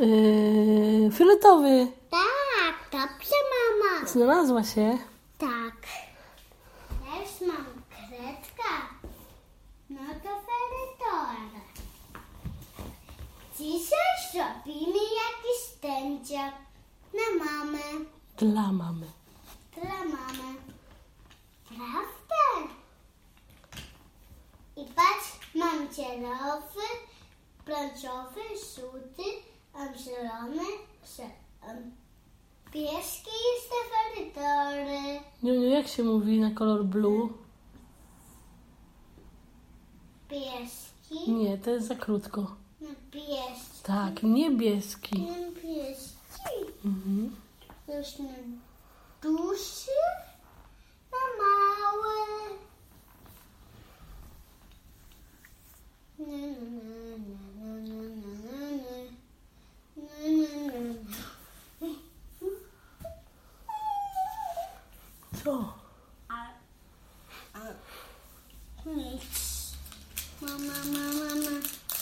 Fioletowy. Tak, dobrze, mama. Znalazła się. Tak. Też mam kredkę. No to fioletowe. Dzisiaj zrobimy jakieś zdjęcia na mamę. Dla mamy. Dla mamy. Prawda? I patrz, mam zielowy, brązowy, żółty, zielony, pieski i stefarytory. Niuniu, jak się mówi na kolor blue? Pieski. Nie, to jest za krótko. No pieski. Tak, niebieski. No pieski. Mhm. Już na duży, na mały. Co? Nic. Mama.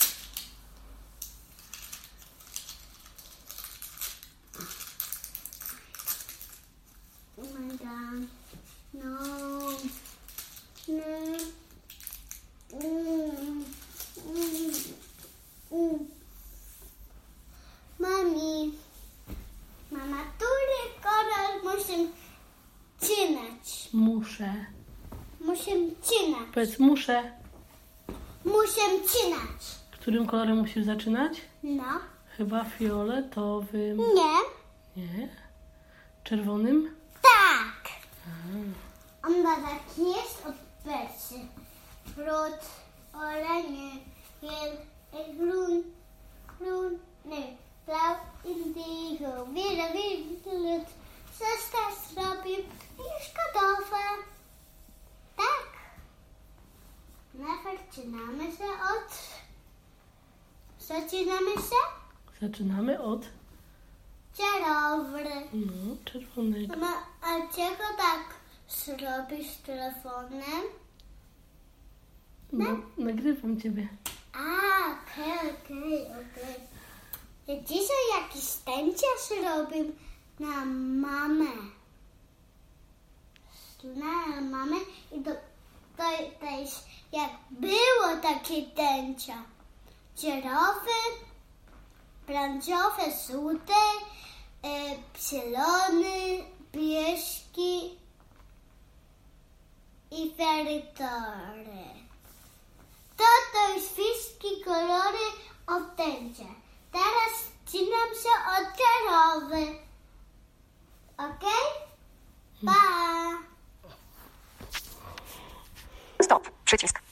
Oh my God. No. Mama, który kolor muszę cinać? Muszę. Muszę cinać. Powiedz, muszę. Muszę cinać. Którym kolorem musisz zaczynać? No. Chyba fioletowym. Nie. Nie? Czerwonym? Tak. On ma tak jest od percy. Brud, oranje, groen, nee, blauw, indigo, wielet. Zestaw zrobił i szkodowe. Tak. Zaczynamy się? Zaczynamy od Czerwony. czerwonego. Mama, a czego tak zrobisz z telefonem? No, nagrywam ciebie. Okej. Ja dzisiaj jakieś zdjęcia zrobię na mamę. Na mamę i to jest jak było takie zdjęcia. Zielowy, brązowy, żółty, zielony, pieski i fioletowy. To jest wszystkie kolory od zdjęcia. Teraz cinam się od czerwowy. Okej? Pa! Stop. Przycisk.